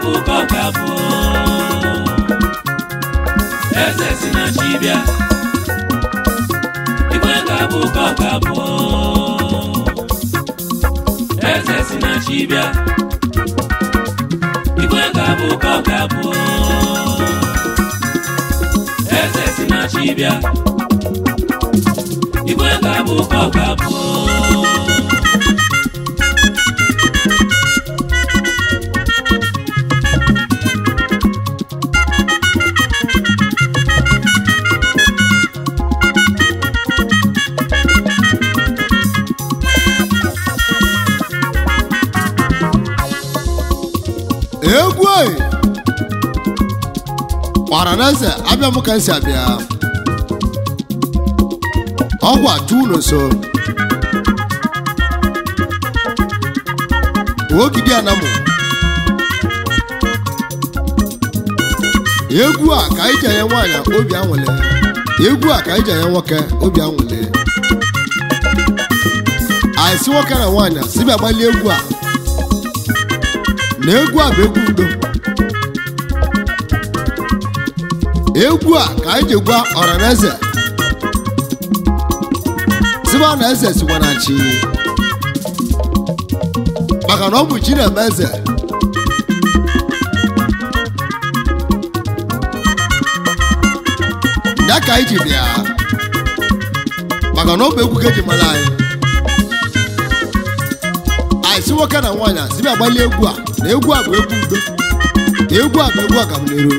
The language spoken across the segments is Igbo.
ga-abụ ka ọ ga-abụ eze si na chi bịa igwe ga-abụ ka ọ ga-abụ eze si na chi bịa igwe ga-abụ ka ọ ga-abụ eze si na chi bịa igwe ga-abụ ka ọ ga-abụ Paranese abia mu kan si abia ogwa tuno so ogidi anamu egwu a ka ije ya nwanya obi anwule egwu a ka ije ya nwoke obi anwule ai si nwoke na nwanya sibe agbali egwu a na egwu a bụ egwu udo egwu a ka anyị ji gwa Ọraneze siba na eze sikwa na chi maka na ọ bụ chi na-eme eze ya ka anyị ji bịa maka na ọ bụ egwu ka eji mara anyị si nwoke na nwaanyị sibe agbali egwu a na egwu a bụ egwu udo na egwu a bụ egwu agamniru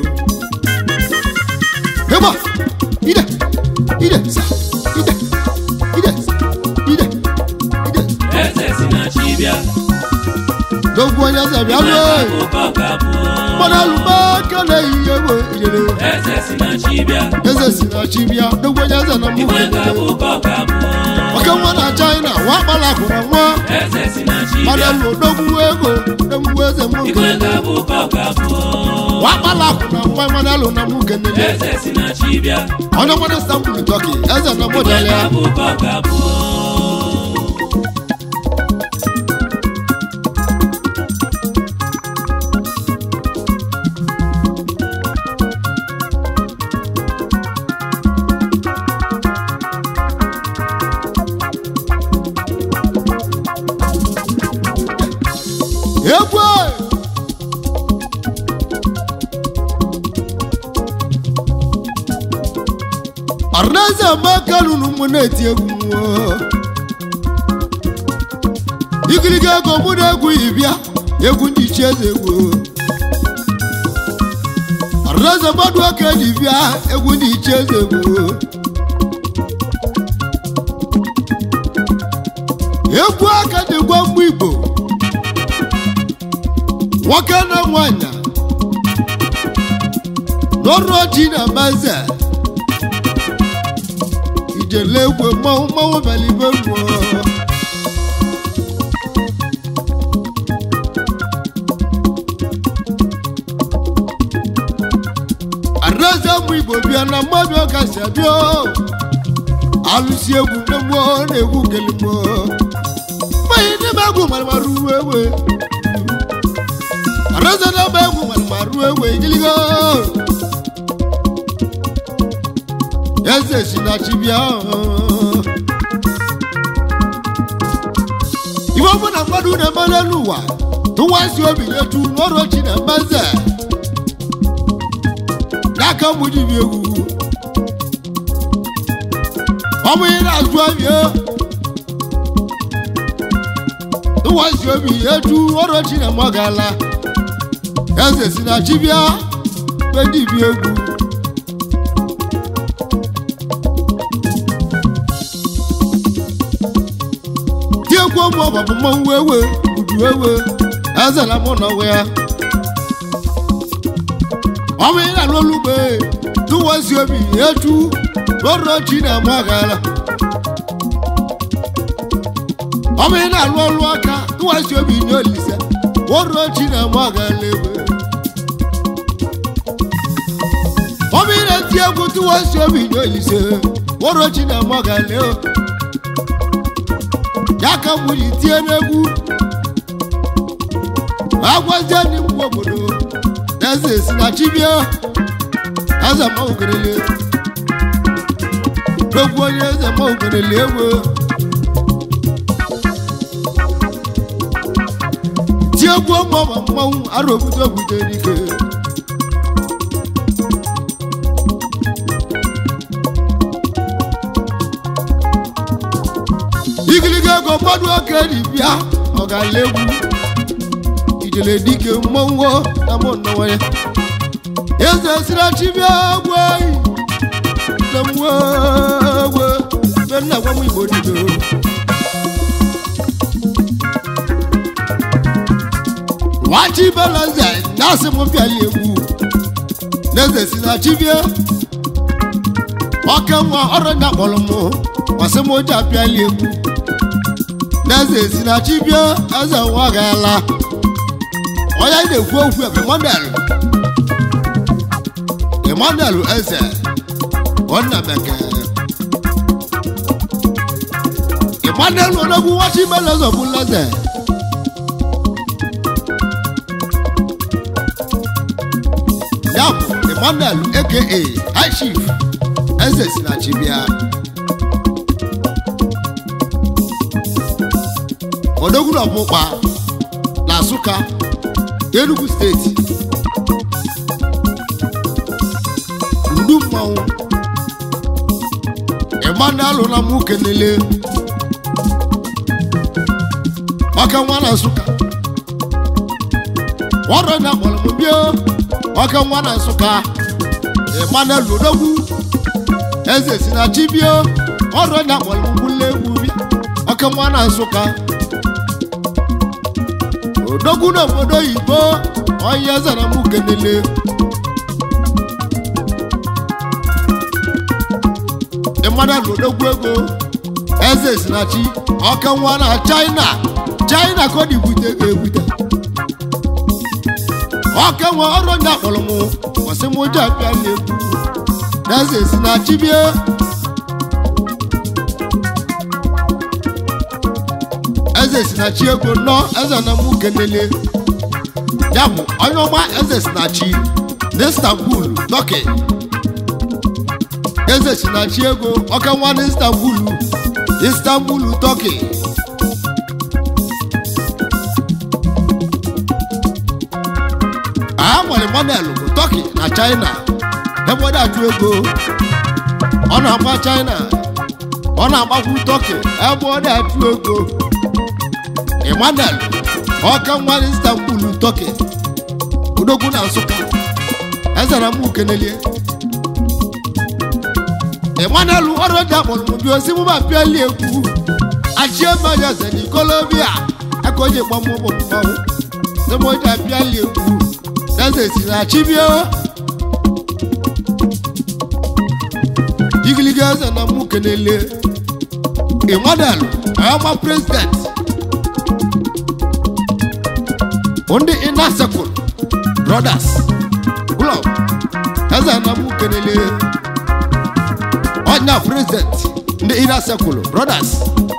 Eba, ide, sa, ide. Eze si na chi bịa. Dogo anya se bịa lo. Mana lumba kana iyewo ide. Eze si na chi bịa. Eze si na chi bịa. Dogo anya se na mu. Igwe ga-abụ ka ọ ga-abụ. Oke nwa na China, wa kpala kwụrụ nwa. Eze si na chi bịa. Mana lo dogo ego, dogo eze mu. Igwe ga-abụ ka ọ ga-abụ. Wa kpala kwụrụ nwa mana lo na mu kenele. Eze si na chi bịa. Ona mwana sample Turkey, eze na model ya. Igwe ga-abụ ka ọ ga-abụ. Ọraneze makalu numu na-eti egwu igirigi ego mụ na-egwu ibia egwu ndị chi eze egwu Ọraneze mmadụ aka eji bịa egwu ndị chi eze egwu egwu aka dị gwa mgbe Igbo nwoke na nwanyị n'ọrụ ji na maze Ijelegwe mmanwụ balibe mmụọ Ọraneze ụmụ Igbo bịa na mmadụ ọka si abịa alụsi egwu na mmụọ na-egwu geli mmụọ mmanya n'ebe egwu maramarụ ewe Ọraneze n'ebe egwu maramarụ ewe igiligo eze si na chi bịa iwe ọ bụ na mmadụ na-emere n'ụwa tụwasị obi etu n'ọrụ chi na-eme eze n'aka mụ dibịa egwu ọ bụ ihe na-azụ abịa tụwasị obi etu ọrụ chi na-eme ọ gaala eze si na chi bịa be dibịa egwu Kwa mwa babu mwewe uduwewe azala mona we Omi na lolube tuwasi obi etu loro china magala Omi na lolu aka tuwasi obi nyolisa loro china magala Omi na tiagu tuwasi obi nyolisa loro china magala Yaka muri tie n'egwu agwaje ni mgbobodo eze si na chibia eze ma ukelele dogu onye eze ma ukelele ewe ti egwu ọmọ mmanwụ arobudo obodo dike igiliga ego mmadụ oke dibịa ọ ga-ala egwu ijele dike mmanwụ na mụ nnọọ ya eze sira chibia gwe na mwewe na gwa mu igbo dido wachi balanza nasi mo fi ali egwu neze sira chibia ọkẹwọn ọ̀rọ̀ na pọlọmọ wàsí mo jà fi ali egwu neze sira chibia eze wa gala oya ide kwu okwu e Emmanuel eze onna meke Emmanuel onogu wachi belezo buleze yapu Emmanuel aka High Chief eze sinachibia onogu no pupa na Nsukka Enugu State Ndumawu Emmanuel na mu kenele aka nwa na Nsukka woro na bolmo bio aka nwa na Nsukka Emmanuel odogwu eze sinachibia woro na bolmo bulewu aka nwa na Nsukka odogwu na obodo Igbo onye eze na mu kenele Emmanuel odogwu ego eze sinachi ọka nwa na China ko di bute ga-ebute ọka nwa ọrụ ndị akpọrọmụ kwasị m ụjọ apịa na-ekwu na eze sinachi bie eze sinachi ego nọ eze na mụ kenele ya bụ onye ọma eze sinachi na Istanbul Turkey eze sinachi ego ọka nwa na Istanbul Turkey nwere model bụ Turkey na China ebe ọ na-atụ ego ọ na-agba China ọ na-agbakwu Turkey ebe ọ na-atụ ego Emmanuel ọka nwa na Istanbul Turkey odogwu na Nsukka ezara m ukenelie Emmanuel ọrụ dị akpọrọ bi osi mụ ba piali egwu achie mmanya eze n'ikolobia aka onye gbamụmụ mmanwụ sị mụ ji piali egwu eze si na chibia igiliga eze na mụ kenele Emmanuel ọma president ndị Inner Circle Brothers Club eze na mụ kenele Onya president ndị Inner Circle Brothers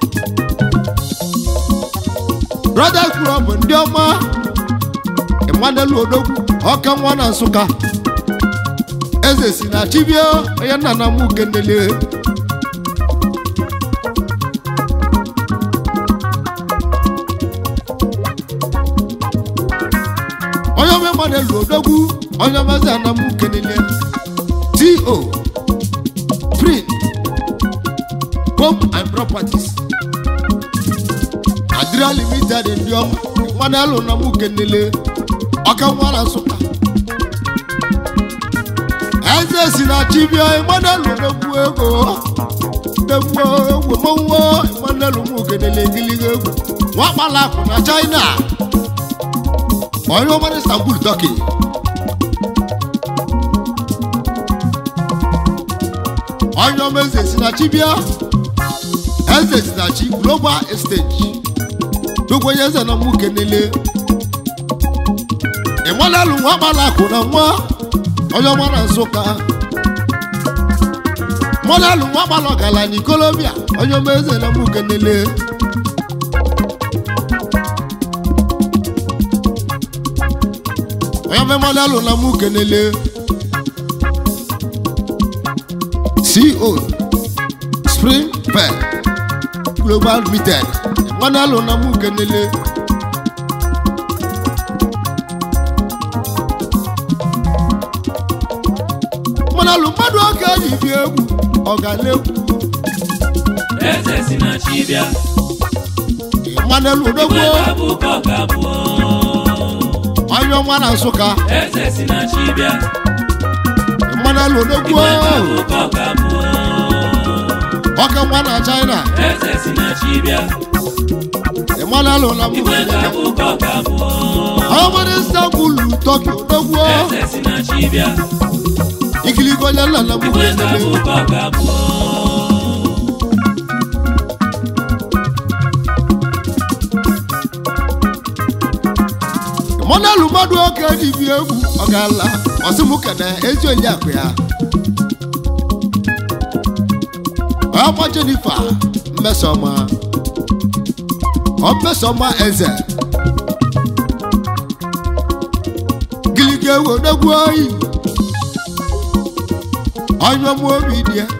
Club ndị ọma Emmanuel odogwu ọka nwa na Nsukka eze si na chibia onye nna na mụ kenele onye ọma Emmanuel odogwu onye ọma eze na mụ kenele T.O. Print Home and Properties Adria Limited ndị ọma Emmanuel na mụ kenele ọka nwa na Nsukka eze si na chibia Emmanuel odogwu ego degwu mmanwụ Emmanuel mụ kenele giliga egwu nwa kpalakụ na China onye ọma na Istanbul Turkey onye ọma eze si na chibia eze si na chi Global Exchange dogwo eze na mụ kenele Emmanuel nwa kpalakụ na nwa onye ọma na Nsukka Emmanuel nwa kpalọgala n'ikolobia onye ọma eze na mụ kenele onye be modelu na mụ kenele CO Spring Fair Global Limited modelu na mụ kenele modelu mmadụ oge ji bi egwu ọgalekwu eze si na chibia modelu odogwu abụkọ ga-abụ onye ọma na Nsụka eze si na chibia modelu odogwu abụkọ ga-abụ ọka nwa na China eze si na chibia modelu na mụ abụkọ ga-abụ ọmọdé Istanbul Tokyo odogwu eze si na chibia ikiligo onye nna na mụ kenele abụkọ ga-abụ modelu mmadụ oke ji bi egwu ọgala ọsịmụkene ezi onye akụ ya ọma Jennifer Mmesoma eze giliga ewu odogwu oyi onye ọmụ obi dị ya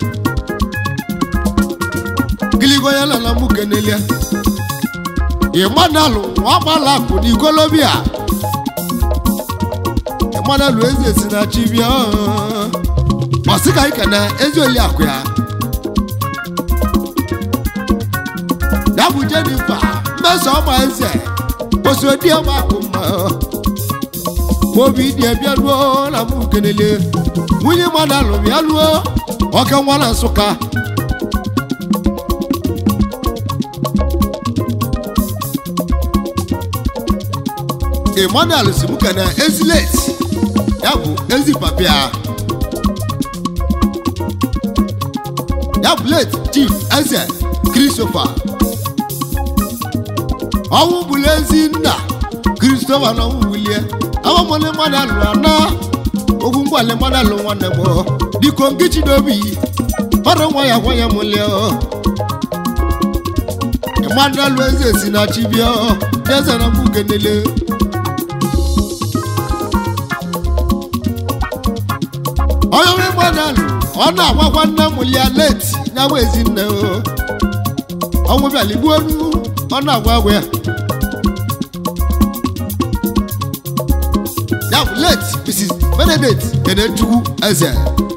giliga onye nna na mụ kenele Emmanuel ọgbala akụ n'Ikolobia Emmanuel eze si na chibia ọsịka ikene ezi oli akụ ya ya bụ Jennifer Mmesoma eze osodi ọma akụ mma obi dị bịaruo na mụ kenele nwunye Emmanuel bịaruo ọka nwa na Nsụka Emmanuel si mụ kene ezi late ya bụ ezi papia ya bụ late Chief Eze Christopher ọnwụ bụla ezi nna Christopher na ọnwụ bulie awamole Emmanuel ana ogwu ngwale Emmanuel nwanne m dịko ngichi n'obi mara nwa ya mụlie Emmanuel eze si na chibia eze na mụ kenele onye Emmanuel ọ na-agwakwa nne m ya leti nyawa ezinne ọnwụ bịala igbu onu ọ na-agwa agwa ya ya bụ leti Mrs. Benedict Kenechukwu eze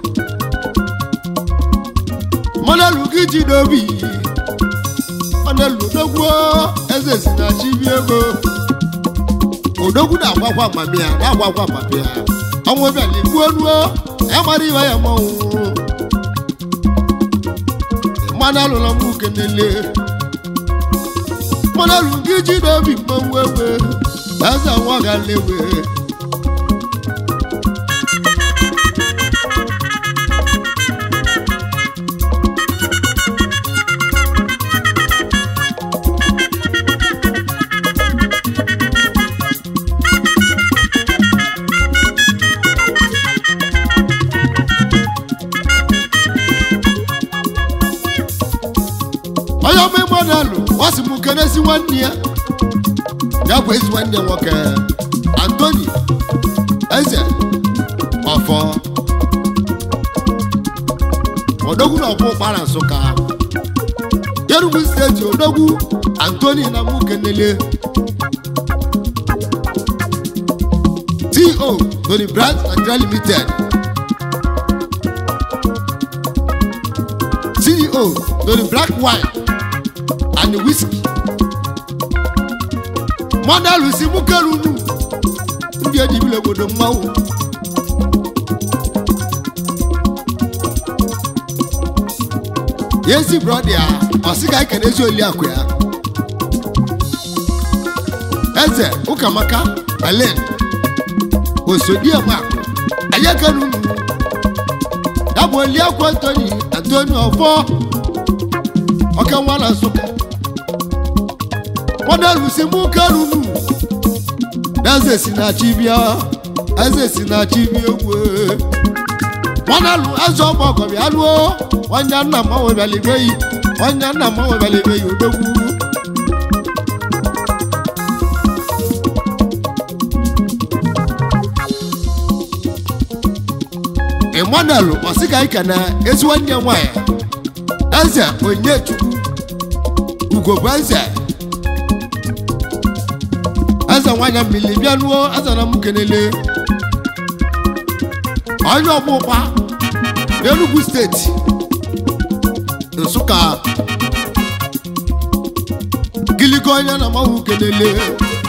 Emmanuel gị ji n'obi Emmanuel odogwu eze si na chibi ego odogwu na-agwakwa mami ya na-agwakwa papi ya ọnwụ bịala igbu onu amara iwe ya mọnwụ Emmanuel na mụ kenele Emmanuel gị ji n'obi mmanwụ egwe eze nwa ga-lewe onye ọma Emmanuel wasị mụ kenesi nwanne ya ya bụ ezi nwanne nwoke Anthony eze ọfọ odogwu na ọbụ ụkpara Nsụka Enugu steeti odogwu Anthony na mụ kenele CO Tony Brands Nigeria Limited CEO Tony Black Wine and Whiskey Emmanuel si mụ kerunu ndị ejibile obodo mmanwụ yesi brọd ya ọsịga ikene ezi oli akụ ya eze Ụkamaka Elen osodiema anyị kerunu ya bụ oli akụ Anthony ọfọ ọka nwa na Nsụka Emmanuel si mụ kerunu eze si na chibia egwu Emmanuel eze ọma ọgọ bịa lụọ onye nna m nwebalibeghị odogwu Emmanuel Osika Ikene eziwanne nwanyị eze Onyechukwu Ugogbe eze nwanyị mmiri bịanuo eze na m kenele onye ọgbụgba n'Enugu steeti Nsụka giligo onye na mahụ kenele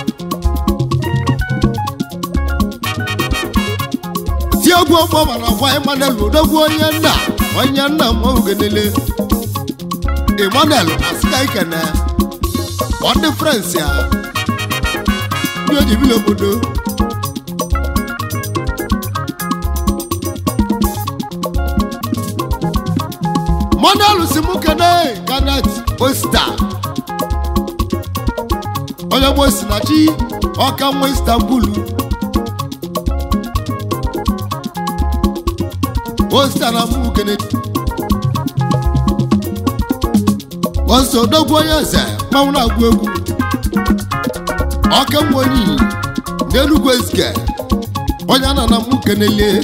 ti egwu ọgbọ mara gwa Emmanuel odogwu onye nna mahụ kenele Emmanuel Osika Ikene ọ dị France ya ndị o ji bili obodo Emmanuel Simukene Kenneth Osta onye bụ Osinachi ọka nwa Istanbul Osta na mụ Kenneth Osta odogwu onye eze mmanwụ na-agụ egwu ọka nwa onye n'Enugu Ezike onye ana na mụ kenele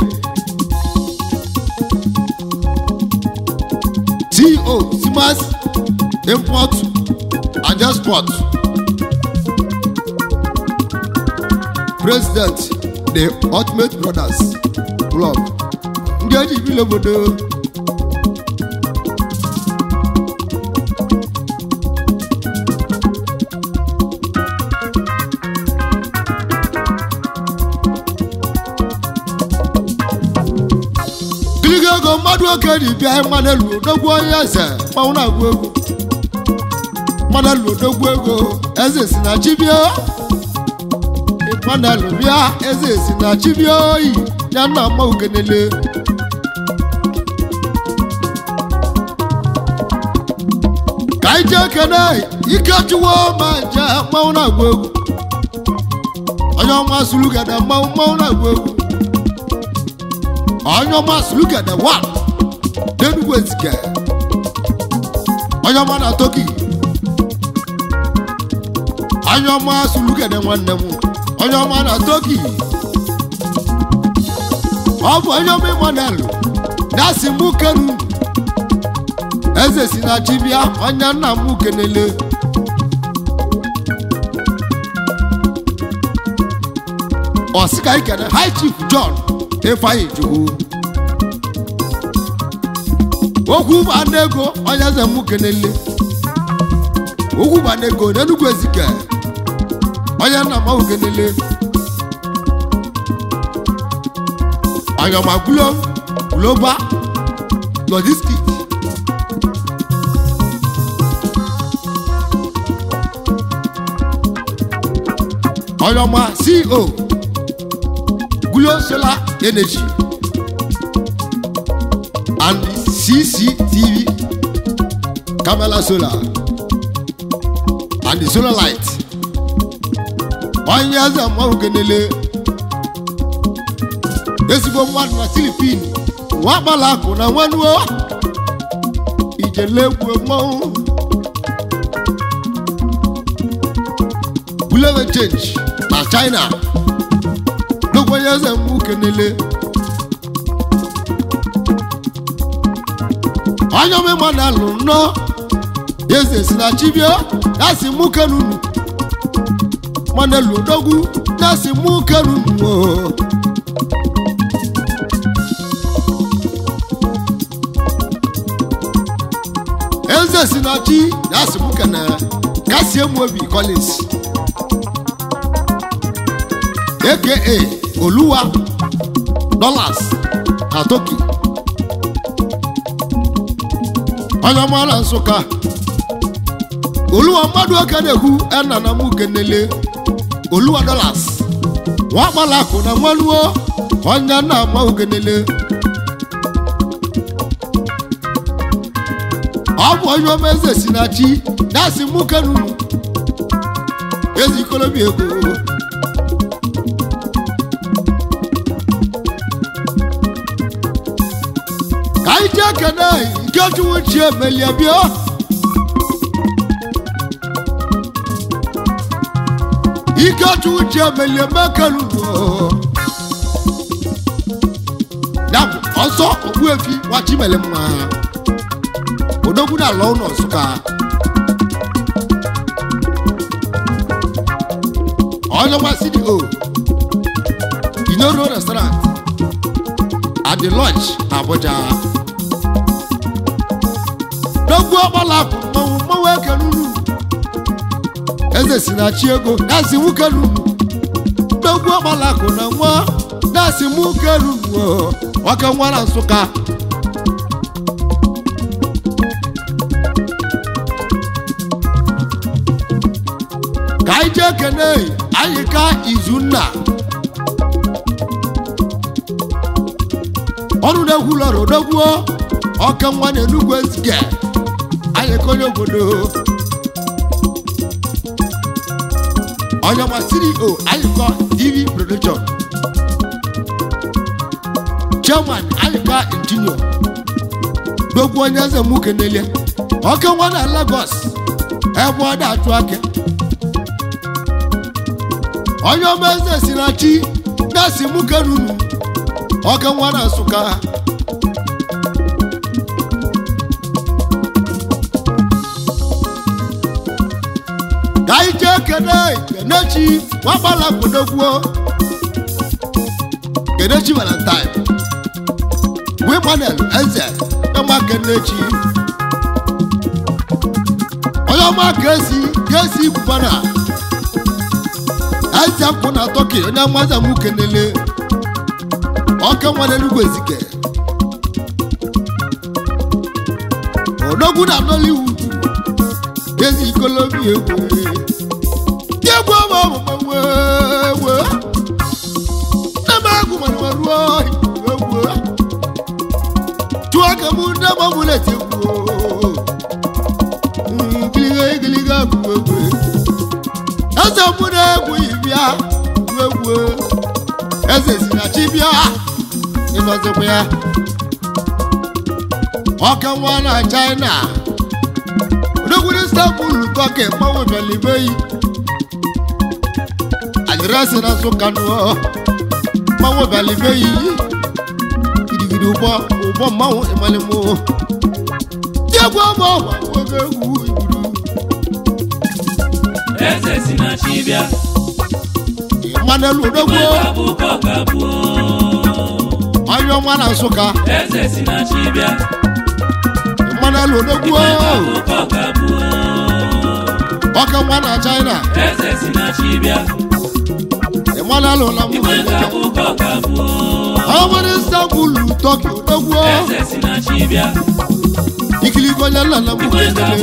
CEO Simas Import and Export President the Ultimate Brothers Club ndị eji bili obodo Kiligo mmadụ oke dị bịa Emmanuel odogwu onye eze mmanwụ na-agụ egwu Emmanuel odogwu ego eze si na chibia Emmanuel bịa eze si na chibia oyi ya nna mmanwụ kenele ka ije kene Ikechukwu ma nje mmanwụ na-agụ egwu onye ọma Sulugede mmanwụ na-agụ egwu onye ọma Sulugede wa n'Enugu Ezike onye ọma na Toki onye ọma Sulugede nwanne m onye ọma na Toki ọ bụ onye ọma Emmanuel na-asị mụ kenu eze si na chibia onye nna m kenele Osika Ikene High Chief John Ifeanyi Chukwu okwu banego onye eze mụ kenele okwu banego n'Enugu Ezike onye nna m kenele onye ọma Global Logistics onye ọma CEO Global Solar Energy and CCTV Camera Solar and the Solar Light onye eze mmanwụ kenele ezigbo mmadụ na Philippine nwa akpala akụ na nwanuo ijelegwu mmanwụ Bulletin Change na China n'okwenye eze mmanwụ kenele onye ọma Emmanuel nọ eze si na chibia na-asị mụ kenunu Emmanuel odogwu na-asị mụ kenunu eze si na chi na-asị mụ kene Kassie Obi Collins aka Oluwa Dollars na Toki onye ọma na Nsụka Oluwa mmadụ oke na-ekwu ena na mụ kenele Oluwa Dollars nwa akpala akụ na nwanuo onye nna ama kenele ọ bụ onye ọma eze si na chi na-asị mụ kenunu ezi ikolobi ego ka anyị jee kene Ikechukwu chi emelie bịa Ikechukwu chi emelie mekenunu ọzọ Ogbuefi Nwachimele mma odogwu na ala ụlọ Nsụka onye nwa CDO Inoro restaurant at the lodge Abuja dogwu ọgbala mmanwụ ekelulu eze si na chi ego na-asị nwoke lulu dogwu ọgbala akụ na nwa na-asị nwoke lulu nwoke nwa na Nsụka ka anyị jee kene anyị ka Izunna ọrụ na-egwu lọrọ odogwu ọka nwa na Enugu Ezike anyị ka onye obodo onye ma CEO anyị ka TV production chairman anyị ka injinia dogwu onye eze mụ kenele ọka nwa na Lagos ebe ọ da-atụ aka onye ọma eze si na chi na-asị mụ kenunu ọka nwa na Nsụka ka anyị jee kenechi nwakpala kwodogwuo kenechi Valentine wee Manuel eze ọma kenechi onye ọma ga-esi kwubana eze mkpụ na Tọki onye amaza mụ kenele ọka nwa na Enugu Ezike odogwu na Nollywood ezi ikolobi egwu ọmụmụ ebe agụ mana ruo egwu tụọ ka mụ ndị ọmụmụleti giliga agụ egwu eze mụ na egwu ibia egwu eze si na chi bịa ịnọzikwa ya ọka nwa na China odogwu Istanbul Tọki mmanwụ bịalibeyi adịrịsị na Nsụka nụọ mmanwụ bịalibeyi gidigidi ụgbọ mmanwụ ịmalịmụ dị egwu ọgbọ oge egwu igbudu eze si na chi bịa Emmanuel odogwu onye ọma na Nsụka eze si na chi bịa Emmanuel odogwu ọka nwa na China eze si na chi bịa Emmanuel ụla mụ ọmụrụ Istanbul Tọki odogwu eze si na chi bịa ikiligo onye nna na mụ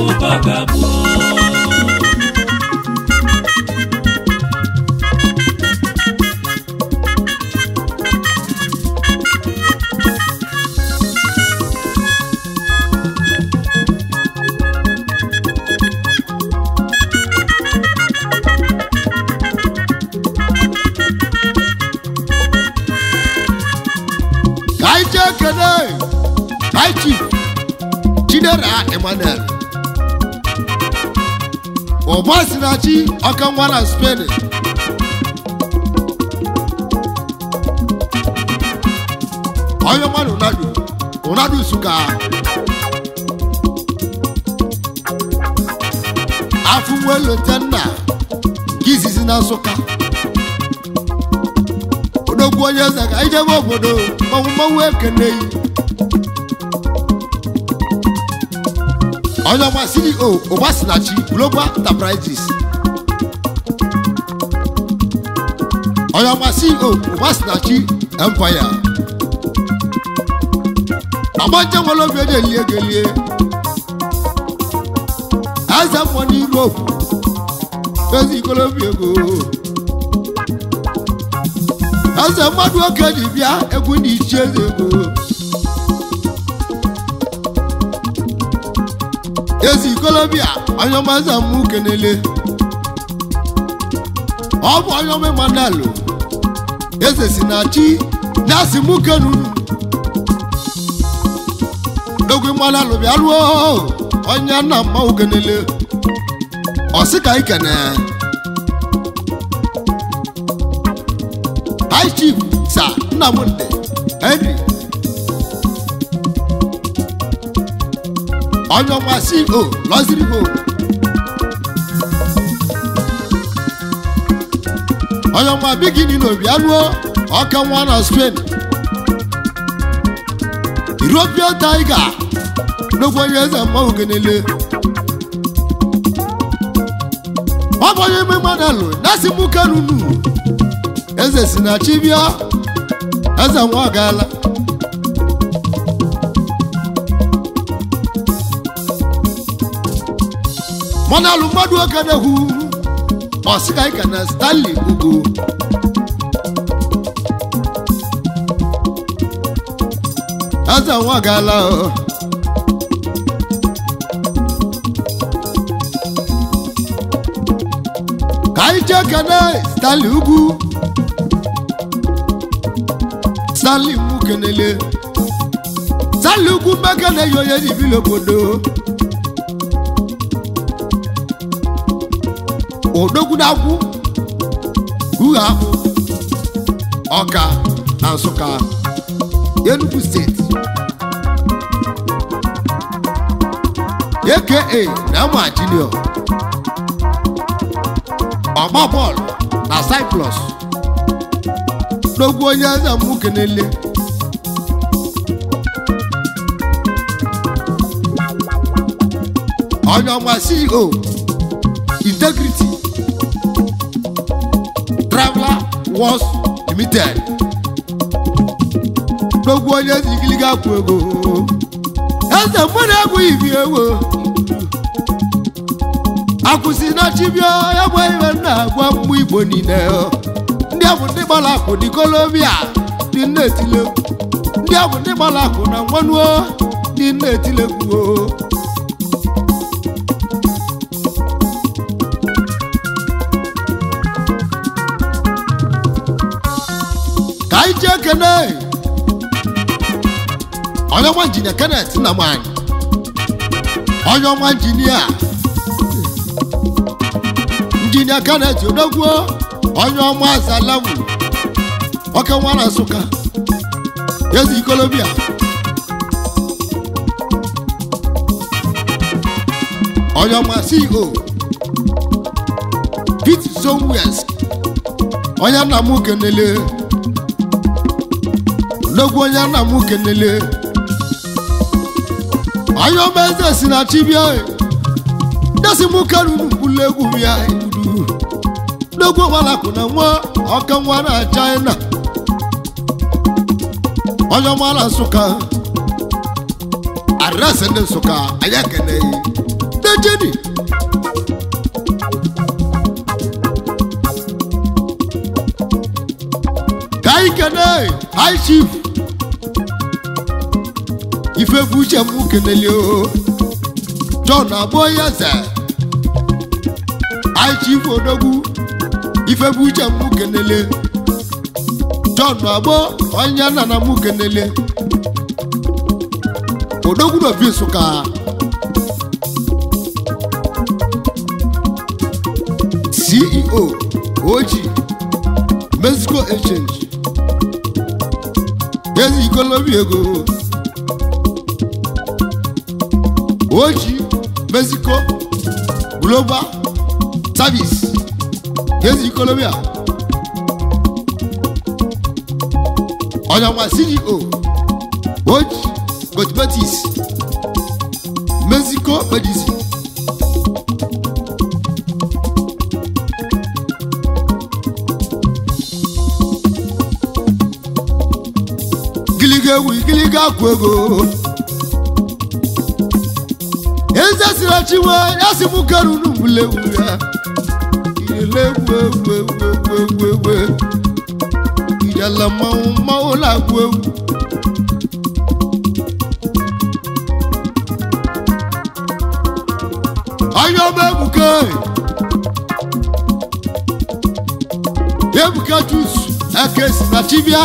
High Chief Chidera Emmanuel Obasinachi ọka nwa na Spain onye mmadụ Ronaldo Nsụka afụnwelo tenna gizizi na Nsụka odogwu onye eze ka ijebe obodo mmanwụ ekeneyi onye ọma CEO Obasinachi Global Enterprises onye ọma CEO Obasinachi Empire agbanje nwere obi eji elie gelie eze mmụọ n'Europe ezi ikolobi ego eze mmadụ oke ji bịa egwu ndị ichie eze ego ezi ikolobia onye ọma eze mụ kenele ọ bụ onye ọma Emmanuel eze si na chi na-asị mụ kenunu dogwu Emmanuel bịa ruo onye nna mmanwụ kenele ọ sị ka ikene High Chief Sir Nnamdi Henry onye ọma CEO Luxury Home onye ọma bigini n'obi anụọ ọka nwa na Spain European Tiger n'ogbo onye eze mmanwụ genele ọ bụ onye ime mmadụ na-asị mụ kanunu eze si na chi bịa eze nwa gaala mọnalụ mmadụ oke na-ekwu ọsịga ika na Stanley Ugo eze nwa gaala ka anyị jee kene Stanley Ugwu Stanley mụ kenele Stanley Ugwu mmeke na-eyi onye n'ibili obodo odogwu na-akwụ uha Ọka na Nsụka Enugu steeti aka na ama Junior ọgba bọọlụ na Cyprus n'ogwu onye eze mụ kenele onye ọma CEO Integrity Traveler Wars Limited n'ogwu onye eze igiliga akwụ ego eze mụ na-egwu ibi ewo akwụsị na chibia ya bụ ihe na-agwa mgbe Igbo niile ndị abụ ndị gbara akụ dị Colombia dị nna-etilegwu ndị abụ ndị gbara akụ na nwanuo dị nna-etilegwu ka anyị jee kene onye ọma injinia Kenneth Nnamani onye ọma injinia Kenneth odogwu onye ọma Azalawu oke nwa na Nsụka ezi Ikolobia onye ọma CEO Pete Somewes onye nna m kenele odogwu onye nna m kenele onye ọma eze si na chibia desi mụ karunu mbulu egwu ya n'ogwu ọmalakụ na nwa ọka nwa na China onye ọma na Nsụka adresị ndị Nsụka anyị ekeneghị dejeni ka anyị kene High Chief Ifebuche mụ keneli o John Aboyeze High Chief odogwu Ifebuche mụ kenele John Abo onye nana mụ kenele odogwu n'obi Nsụka CEO Oji Mexico Exchange ezi Ikolobia ego Oji Mexico Global Service ezi Ikolobia onye ọma CEO Oji Cosmetics Mexico Medicine giliga akwụ ego eze siri chiwe ya si mụ karunu mbulewu ya ilegwu ijala mmanwụ na-agwụ egwu onye ọma Ebuka Juice ekesi na chibia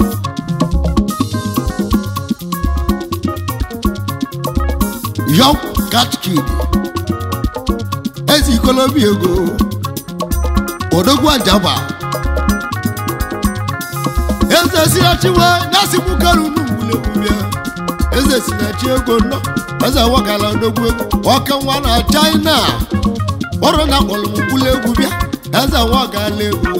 Young Cat Kid ezi Ikolobia ego odogwu Ajaba eze si achiwe nasi mụ karunu mbulewu ya eze eze si na chi ego nọ eze wagala odogwu egwu ọka nwa na China ọrụ na akpọrọ m gwụla egwu bịa eze wagala egwu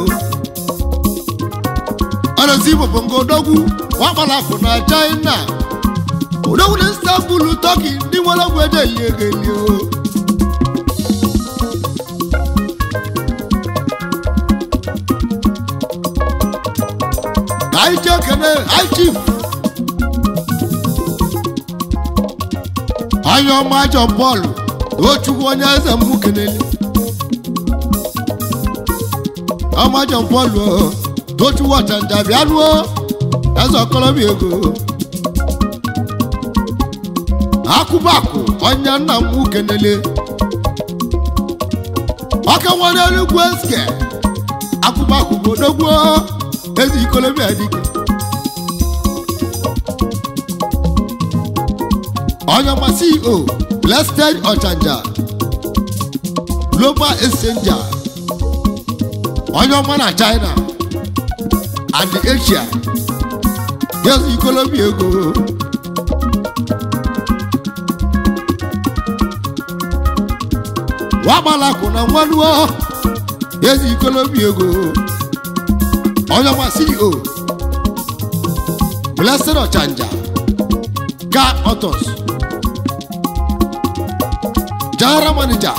ọrụzi Igbo bụ nke odogwu wakpara akụ na China odogwu na Istanbul Turkey ndị nwere ọgwụ eje eli ego eli anyị ji ekene anyị chief onye ọma John Paul Tochukwu onye eze mbụ keneli ọma John Paul Tochukwu ọchanja bịa ruo eze ọkọlọbịa ego akụbakụ onye nna m keneli ọka nwere eluigwe eske akụbakụ bụ odogwu ezi ikolobịa dike onye ọma CEO Blessed Ọchanja Global Exchanger onye ọma na China and Asia ezi ikolobịa ego wabalakụ na nwanuo ezi ikolobịa ego onye ọma CEO Blessed Ọchanja Car Autos General Manager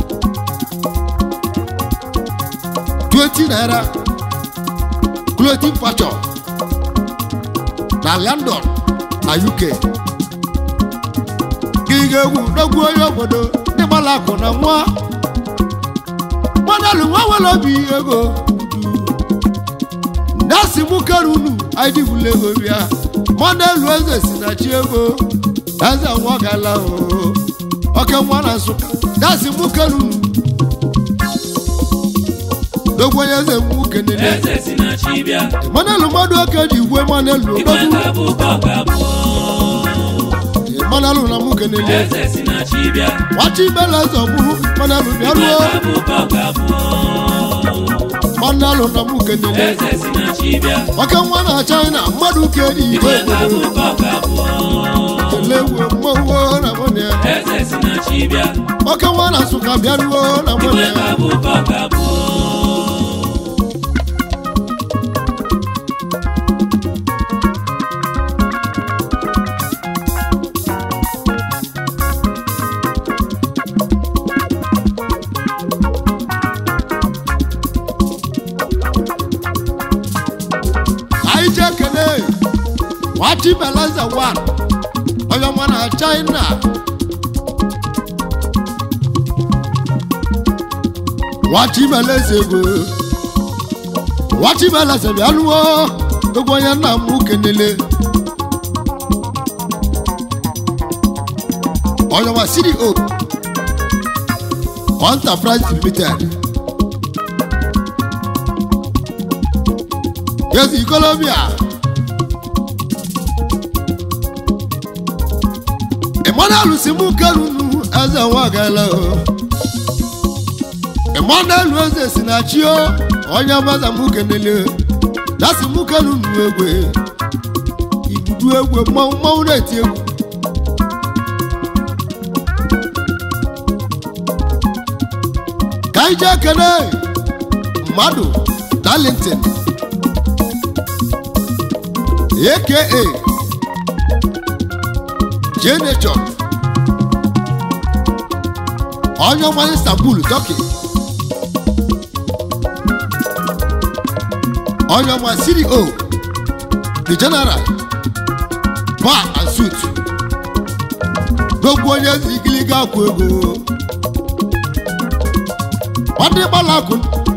20 naira clothing factory na London na UK gịga egwu n'ogwu onye obodo ndị gbara akụ na nwa mmanụ nwa nwere obi ego nasi mụ kere unu anyị dịbụla ego bịa mmanụ eze si na chi ego eze nwa gala oke nwa na Nsụka nasi mụ kere unu dogwu onye eze mụ kenele eze si na chi bịa mmanụ mmadụ oke ji igwe mmanụ mmanụ na mụ kenele eze si na chi bịa wachi ibele eze ọbụrụ mmanụ bịa ruo mmanụ na mụ kenele eze si na chi bịa oke nwa na China mmadụ keri igwe kelewe mmọnwụ na mụnye eze si na chi bịa oke nwa na Nsụka bịa ruo na mụnye wachi beleze wan onye ọma na China wachi beleze ego wachi beleze bịa lụọ ego onye nna m kenele onye ọma CEO Enterprise Limited ezi ikolobịa Emmanuel simu kerunu eze wagala Emmanuel eze sinachio onye maza mu kenele dasi mu kerunu egwe ibudu egwe mmanwụ na-eti egwu kaije kene mmadụ Darlington aka Jenechon onye ọma Istanbul Turkey onye ọma CEO the General Bar and Suit n'ogwu onye zigiliga akwụ ego nwanne gbalakụ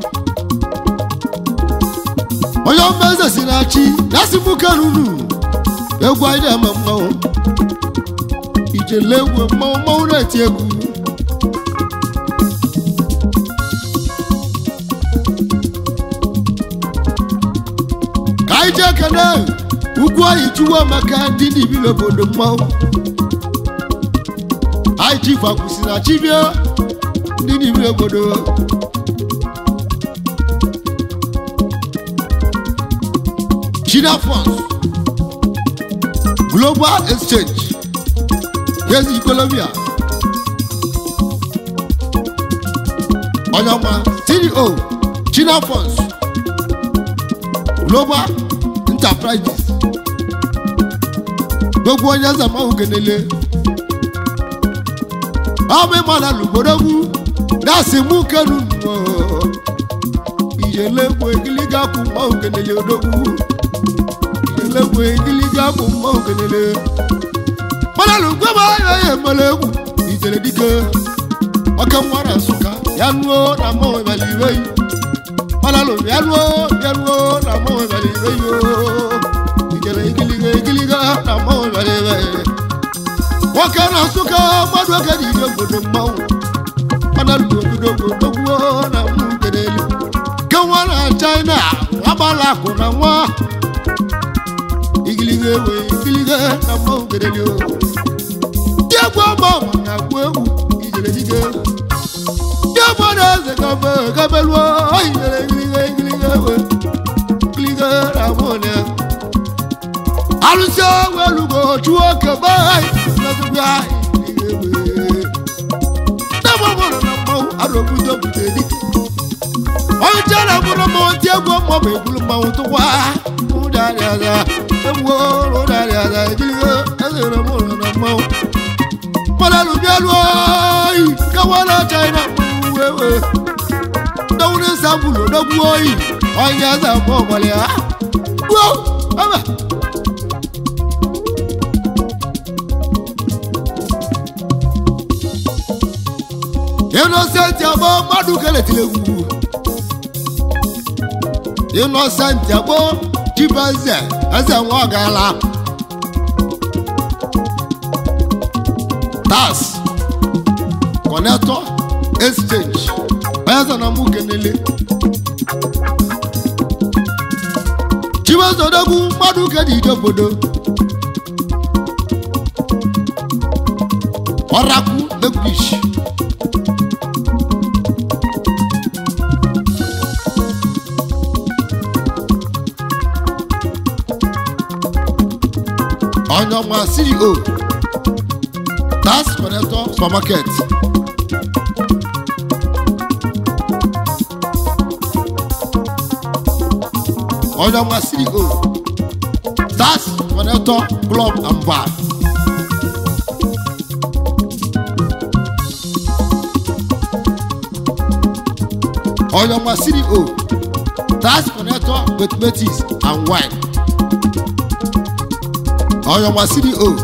onye ọma eze si na chi nasi mukerunu egwu anyị na-eme mmanwụ ijele egwu mmanwụ na-eti egwu ka anyị jee kene ugwu anyị chụwa maka ndị n'ibili obodo mmanwụ anyị chifu akwụsị na chibia ndị n'ibili obodo China Funds Global Exchange ezi ikolobia Onyoma CEO China Funds Global Enterprises gbogbo onye zama ugenele ame mana lugodogu dasi mu kenu iyelegbo igiliga ku mo ugenele odogu iyelegbo igiliga ku mo ugenele mana lugba ye melegu ijele dike aka nwara suka yanuo na mo ebaliwe mana lo yanuo na mo ebaliwe yo igiliga na mo ebaliwe wakana suka madu ka di godo mawu mana lo godo na mu kedele kawana China wabala ko na wa igiliga na mo kedele yo diagwa mama na gwewu ijele dige diagwa na ze kabelu igiliga na mo ne aluso welugo chuo ke bai na dubai dabo moro na mo arogu do budi o jara moro mo ti ego mo be bulu mo to wa mu dari ada ewo ro dari ada igiliga azero moro na mo mala lu bialu ai kawala China wewe dawne sabulo dogu oi onya za mo mole ah wo aba Innocent abo madu kele tilegu Innocent abo jibaze asa nwa gala Das Connector Exchange asa na mu kenele Jibaze odogu madu kedi dobodo Oraku English Onyoma CEO Das Connector Supermarket Onyoma CEO Das Connector Club and Bar Onyoma CEO Das Connector Cosmetics and Wine Onyoma CEO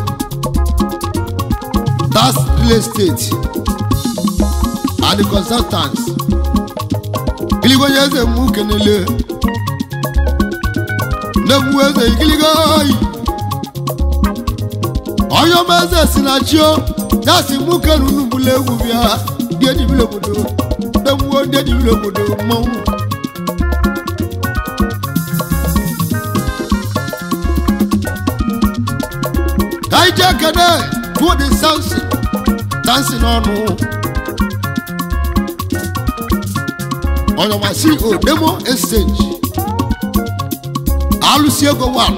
Das Real Estate and the Consultants Iligoyeze mu kenele Nebuweze igiligai Onyoma ze sinachio Dasi mu kenu mbule ubia Dedi bile bodo Nebuwo dedi bile bodo Mou Kade to the dancing on Onyoma CEO Demo Exchange Alusiego one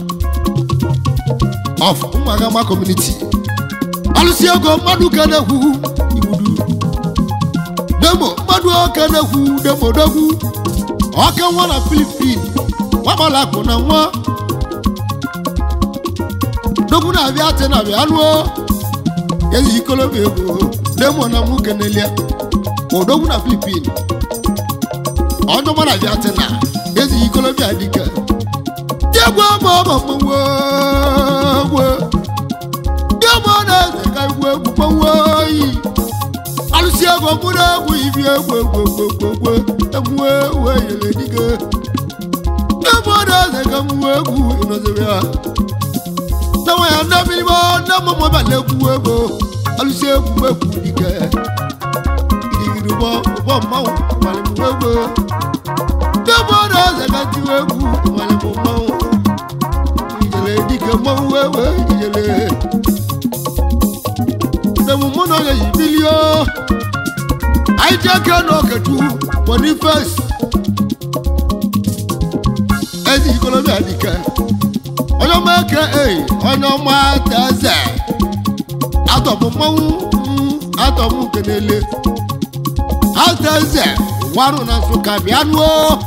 of Umagama community Alusiego madu kana hu ibudu Demo madu kana hu demo dogu Oka wana Philippines wabala kuna nwa Dogu na aviate na avianuo Yezi ikolobi ego Demo na mu kenelia Odogu na Philippines Onyoma na aviate na Yezi ikolobi adika Diagwa mama mwe Diagwa na zeka mwe Alusiego muna ibi mwe yele dike Diagwa na zeka mwe inozebea Nawa ya nabilimo namo mwabale kuwebo Alusiego mwe dike Idigirubo mawu wale mwebo Diagwa na zeka tiwegu wale mawu Ijele dike mwewe ijele Nemu mono ya ibilio Aijaka no ketu Boniface Ezi ikolobi adike Onyoma ke Onyoma teze atọbụ mmanwụ atọbụ kenele ateze warụ na Nsụka bịanụọ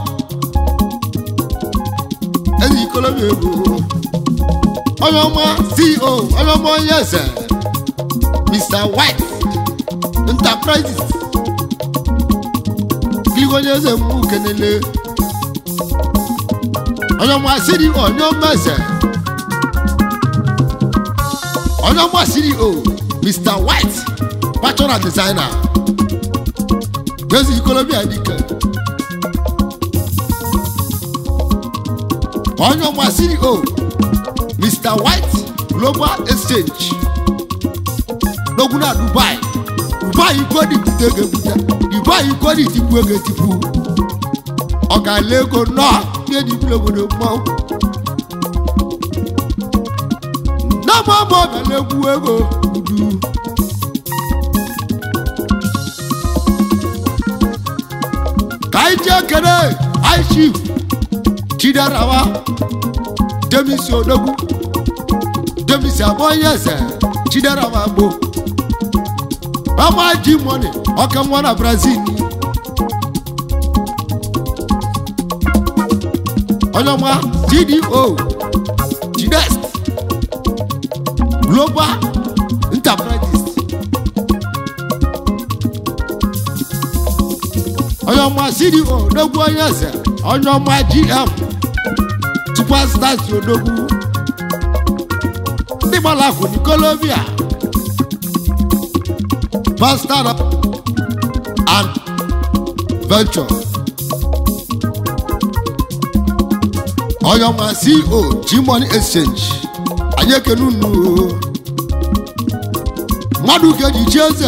ezi ikolobịa ego onye ọma CEO onye ọma onye eze Mr. White Enterprises kiligo onye eze mụ kenele onye ọma CEO onye ọma eze onye ọma CEO Mr. White fashion and designer ezi ikolobịa dike onye ọma CEO Mr. White Global Exchange n'ogwu na Dubai ikodi bute ga-ebute Dubai ikodi tipu ego tipu ọ ga-ala ego nọ ihe dibụl obodo mmanwụ na mama ọ ga na-egwu ego udu ka anyị jee kere anyị chief Chiderawa Demisi Odogwu Demisi Aboyeze Chiderawa Agbo Mama G Money ọka nwa na Brazil onye ọma TDO Chidest Global Enterprises onye ọma CDO Odogwu Oyeze onye ọma GM Superstars Odogwu ndị gbara akwụ Nicolobia Pastor and Venture onye ọma CEO G-Money Exchange anyị ekene unu mmadụ ga-eji chi eze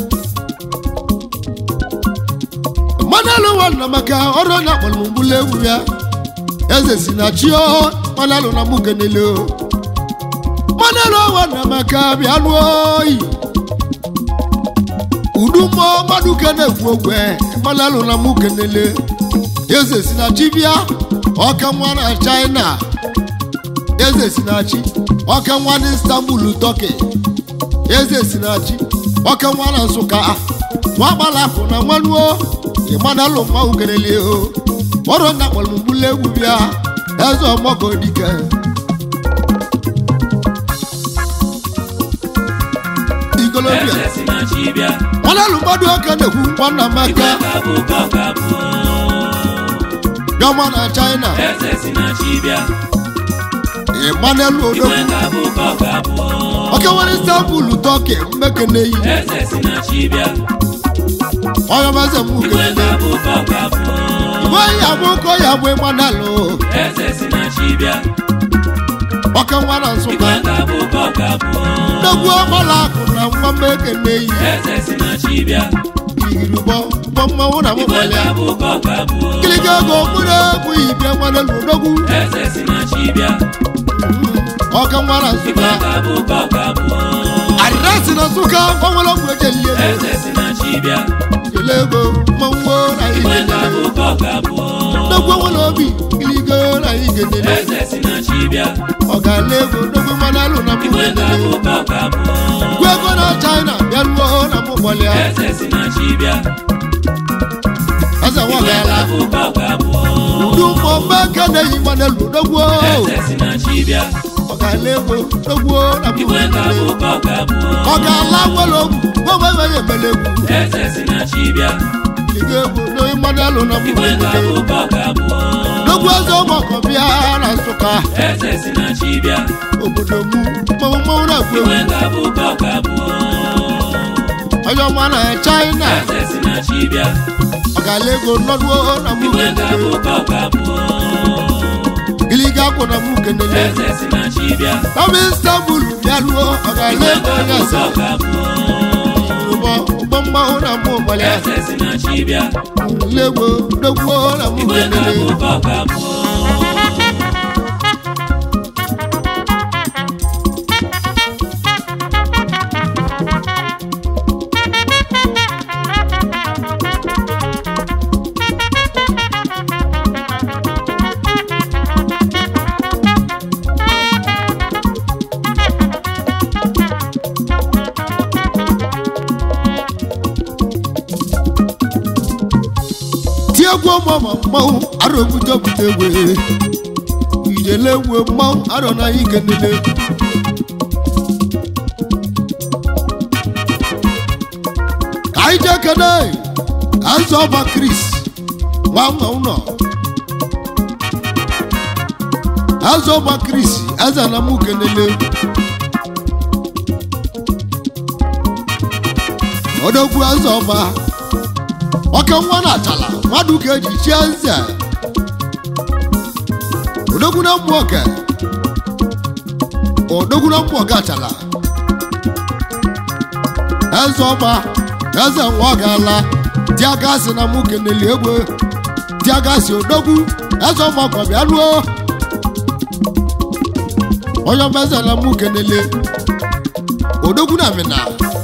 mmanụ elu nwanna maka ọrụ onye akpọrọ m mbụla egwu ya eze si na chi mmanụ elu na mụ kenele mmanụ elu nwanna maka bịa lụọ oyi udu mmụọ mmadụ ke na-ekwu ogwe mmanụ elu na mụ kenele eze si na chi bịa ọka nwa na China eze si na chi ọka nwa na Istanbul Turkey eze si na chi ọka nwa na Nsụka nwa gbalapụ na nwanuo ịmanalụ mma ukelele o ọrụ nna kpọrọ mbụla egwu bịa eze ọmọgọ dike Ikolobia nwanalụ mmadụ oke na-ekwu nwanna maka Yọma na China Emmanuel Odogwu oke nwere Istanbul Turkey mmekene yi onye maze m ukelele iwe ya bụ ụkọ ya bụ Emmanuel oke nwa na Nsụka Odogwu ọgbala akụ na nwa mmekene yi irigbo mmanwụ na mụkwale kiliga ego mkpụrụ egwu ibia Emmanuel Odogwu ọka nwa na Nsụka adịrasị na Nsụka gbanwere ọgwụ eje ele ego mmanwụ na igenele Odogwu nwere obi kiliga na igenele ọ ga-ala ego Odogwu Emmanuel na mụkwale gwu ego na China bịa lụọ na mụkwale eze nwagala udu mmụọ kene yi Emmanuel Odogwu ọ ga-ala ego Odogwu na mụkwale ọ ga-ala nwere ogwu gbanwe ya emele egwu kiliga ego na Emmanuel na mụkwale Odogwu eze ọgbakọ bịa na Nsụka obodo mụ mmanwụ na-agwụ egwu onye ọma na China ọ ga-ala ego nọduo na mụ kenele giliga akwụ na mụ kenele ọbụ Istanbul bịa luo ọ ga-ala ego onye asa ụgbọ mmanwụ na mụ gbale legbo dogbuo na mụ kenele odogwu mama mmanwụ arọbute bute egwe ijele egwe mmanwụ arọ na anyị kenele ka anyị jee kene eze ọba Chris nwa ụlọ eze ọba Chris eze na mụ kenele odogwu eze ọba oke nwa na achala mmadụ ka eji chie eze odogwu na mmụọ oke achala eze ọba eze nwa gaala diagasi na mụ kenele egwe diagasi odogwu eze ọba kwa bịa ruo onye ọba eze na mụ kenele odogwu na mina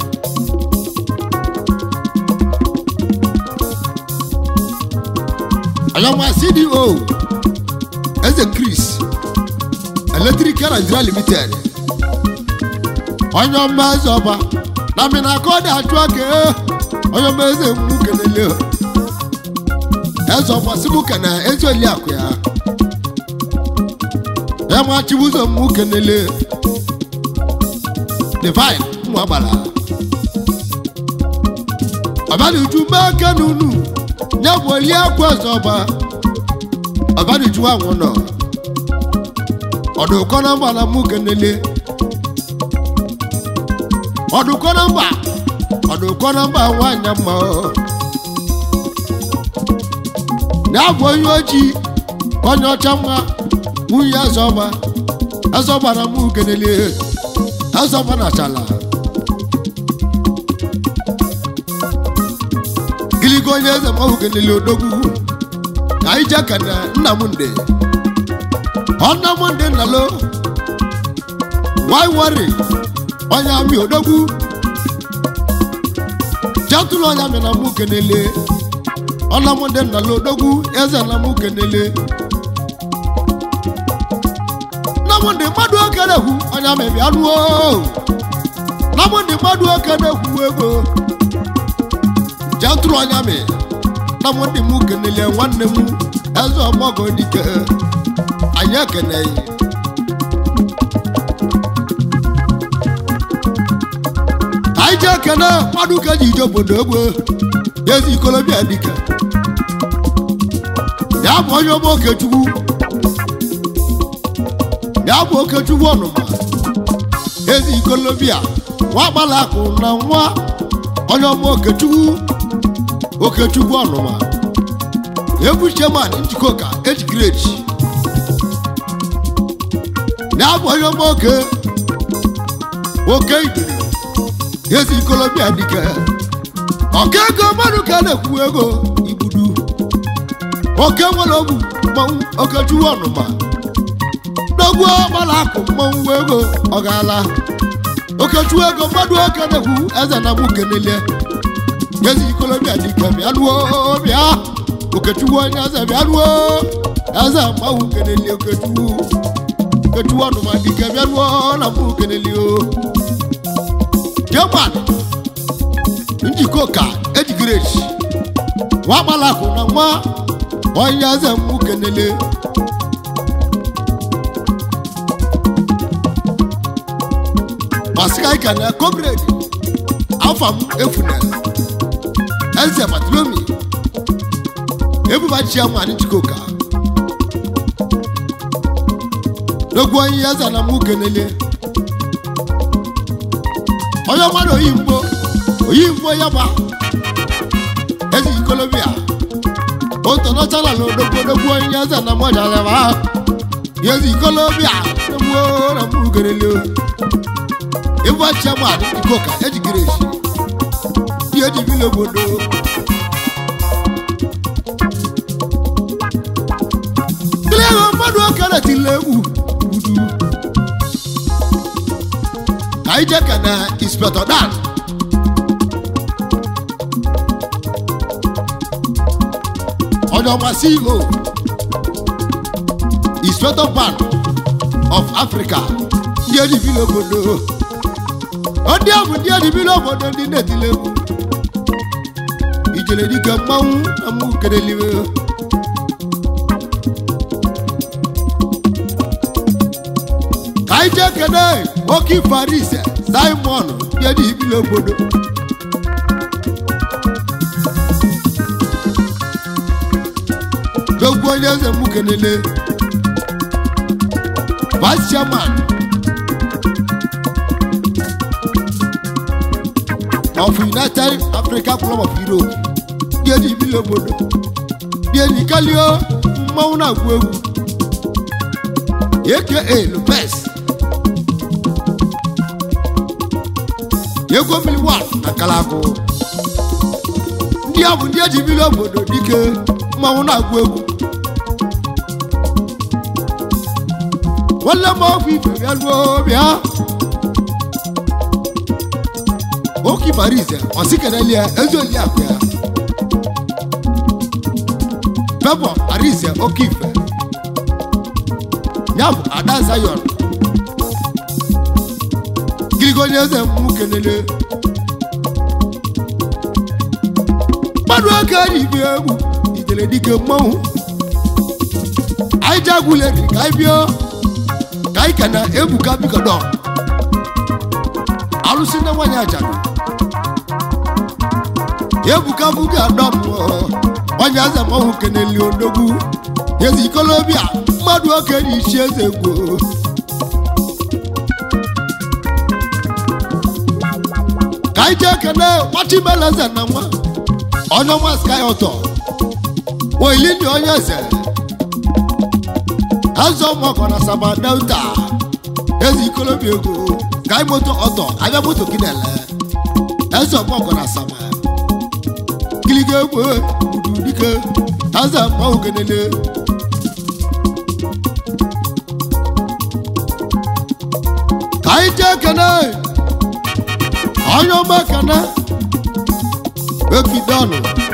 Ayama CDO eze Chris Electrical Nigeria Limited onye ọma eze ọba na mina ka ọ dị achụ aka onye ọma eze mụ kenele eze ọba si mụ kene eze oliakụ ya ya ma chibuzo mụ kenele divine mụ agbara ọbadịju mee kenunu nye bụ oli akwa eze ọba ọbadịju anwụ nọ ọdụkọ na mba na mụ kenele ọdụkọ na mba nwanyị mma ya bụ onye ojii onye ọcha mma nwunye eze ọba na mụ kenele eze ọba na achala giligo onye eze mmanwụ kenele odogwu ka anyị jee kana Nnamdị nnalo waiwari onye amị odogwu jatụrụ onye amị na mụ kenele Nnamdị nnalo odogwu eze na mụ kenele Nnamdị mmadụ oke na-ekwu onye amị bịa ruo Nnamdị mmadụ oke na-ekwu ego jatụrụ onye amị Nnamdị mụ kenele nwanne m eze ọgbọgọ dike anyị ekeneghị anyị ji ekene mmadụ ka ji ije obodo egbe ezi ikolobịa dike ya bụ onye ọma Okechukwu ya bụ Okechukwu ọnụma ezi ikolobịa nwa agbala akụ na nwa onye ọma Okechukwu ọnụma egwu chairman njikọ ka ejigreji ya bụ onye ọma oke idiri ezi ikolobịa dike ọka ego mmadụ ka na-ekwu ego igbudu oke nwere ogwu mmanwụ Okechukwu ọnụma n'ogwu ọgbara akụ mmanwụ ego ọ gaala Okechukwu ego mmadụ oke na-ekwu eze na mụ kenele ezi ikolobịa dike bịa ruo bịa Okechukwu onye eze bịa ruo eze mmanwụ kenele Okechukwu ọnụma dike bịa ruo na mụ kenele o German njikọ ka ejigreji nwa gbalakụ na nwa onye eze mụ kenele masika ika na comrade afam efuna eze Bartholomew ebubachi ama njikọ ka n'ogwu onye eze na mụ kenele onye mmadụ oyimbo ya gba ezi ikolobịa international odogwu onye eze na mmadụ alaba ezi ikolobịa na mụ kenele ebubachi ama njikọ ka ejigere eji ihe ejibile obodo ego mmadụ okere tile egwu udu ka anyị jee ka na Inspector Dan onye ọma CEO Inspector Ban of Africa ndị ejibile obodo ndị ahụ ndị ejibile obodo ndị na-etile egwu ijele dike mmanwụ na mụ keleliwe anyị jee kene oke Farise Simon ya dị ibili obodo jogbu onye eze m kenele Vice Chairman of United African Club of Europe ya dị ibili obodo ya dị kalio mmanwụ na-agwụ egwu aka Lopez ego mmiri wan na Kalakụ ndị a bụ ndị eji mmiri obodo dike mmanwụ na-agwụ egwu nwanne m ọgwụ ife bịa ruo bịa oke Farise ọsikenelia ezioli akụ ya Favour Farise oke ife ya bụ Ada Zion gịrịgo onye eze m kenele mmadụ oke anyị bi egwu ijele dike mmanwụ anyị jagwuleri ka anyị bịa ka anyị ka na Ebuka Bikodo alụsị na nwanyị ajadu Ebuka bugi adọm nwanyị eze mmanwụ kenele odogwu ezi ikolobịa mmadụ oke dị isi eze gwoo ka anyị jee kene nwachibeleze na nwa onye ọma Sky Ọtọ oilini onye eze eze ọmọkọ na Saba Delta ezi ikolobịa ego ka anyị moto ọtọ abịa moto kinele eze ọmọkọ na Saba kiliga egwu udu dike eze mmanwụ kenele ka anyị jee kene onye ọma kene Okidonu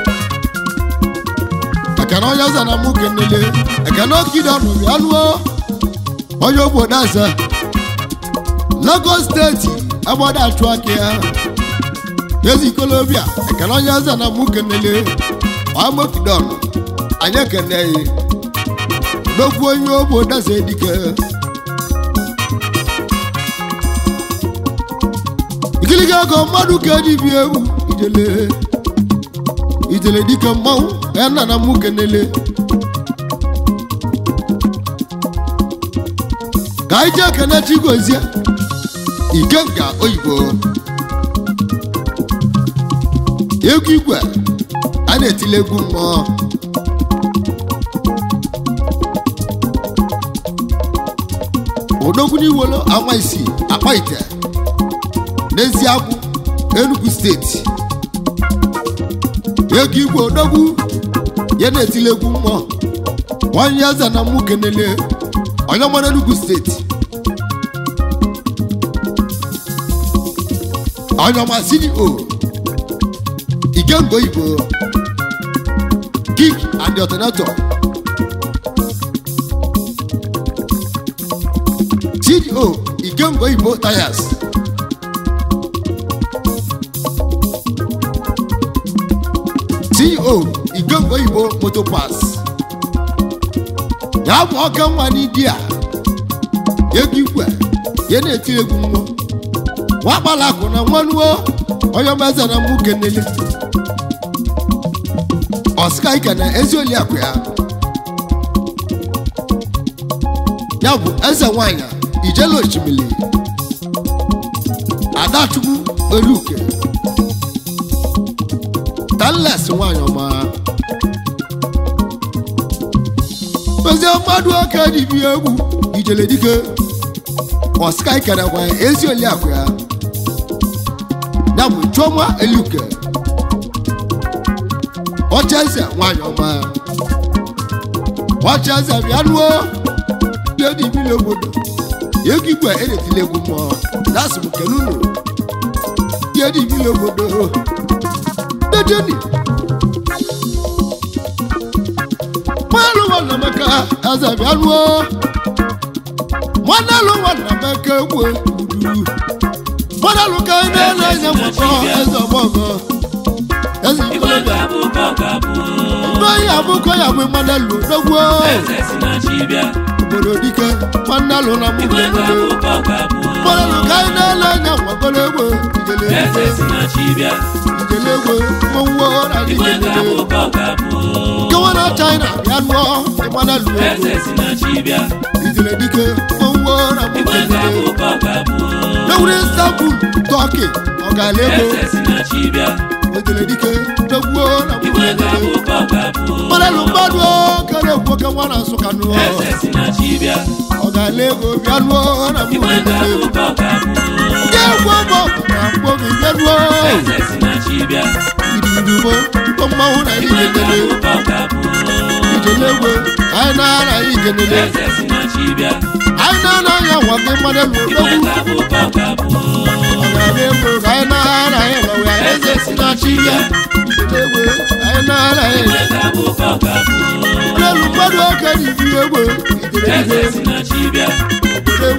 ekene onye eze na mụ kenele ekene Okidonu bịa lụọ onye obodo eze Lagos steeti agbada achụ aka ya ezi ikolobịa ekene onye eze na mụ kenele ọma Okidonu anyị ekene ya dokwu onye obodo eze dike ikiliga ego mmadụ ka eji bi egwu ijele dike mmanwụ ya nna na mụ kenele ka anyị jee kene Chigozie Ikenga oyibo egwu igwe a na-etile egwu mmụọ odogwu n'iwolo anwa isi akpa ite n'Eziagwụ Enugu steeti ego igwe odogwu ya na-etile egwu mmụọ nwanyị eze na mụ kenele onye ọma Enugu steeti onye ọma CEO Ikenga oyibo King and the Alternator CEO Ikenga oyibo Tires CEO Ikenga oyibo Motopass ya bụ ọka nwa n'idi a ego igwe ya na-etiri egwu mmụọ nwakpala akụ na nwanuo onye ọmaeze na mụ kenele Oscar Ike na ezioli akụ ya ya bụ eze nwanyị Ijele Oshimili Adachukwu Oluke Tanles nwanyị ọma ozi mmadụ oke dị bi egwu ijele dike Oscar Ike na nwanyị ezioli akụ ya ya bụ Chioma Eluke Ocheze nwanyị ọma Ocheze bịa nuo dị dị ibili obodo ego igwe eretile egwu mmụọ dasị m kenunu dị dị ibili obodo dejeni mmanụ nwanna meka eze bịa nuo nwanne alụ nwanna meka egwu udu nwanne alụ ka ị na-enye mụkọ eze ọgbọgọ eze ikolobịa ya bụkọ ya bụ mmanụ n'ogwo eze si na chibịa obodo dike mmanụ na mụ igwe ga-abụ ka ọ ga-abụ mmanụ ka anyị na-ele anya nwagoro egbe eze si na chibịa ijele egbe mmanwụ na igwe ga-abụ ijele ka ọ ga-abụ kewa na China bịa nụọ mmanụ eze si na chibịa ijele dike mmanwụ na mụ igwe ga-abụ ka ọ ga-abụ ewure Istanbul Turkey ọ ga-ala ego eze si na chibịa ojele dike n'ogwo na mụ igwe ga-abụ ka ọ ga-abụ mmanụ mmadụ kere ekwo ke nwa na Nsụka nụọ eze si na chibịa ọ ga-ala ego bịa nụọ na mụ igwe ga-abụ ka ọ ga-abụ ndị egwu ọgbọ na mkpọ gị bịa nụọ eze si na chibịa idigbo mmanwụ na igwe ijenele ga-abụ ka ọ ga-abụ ijele egbe anyị na-ara ijenele eze si na chibịa anyị na-ara ya nwa gị mmadụ elu igwe odogwu ga-abụ ka ọ ga-abụ ọ ga-ala ego ka anyị na-ara ya gbawe ya eze si na chi ya ijele egbe anyị na-ara ya igwe ga-abụ ka ọ ga-abụ elu mmadụ oke n'ibi egbe ijele eze egbe si na chibịa obodo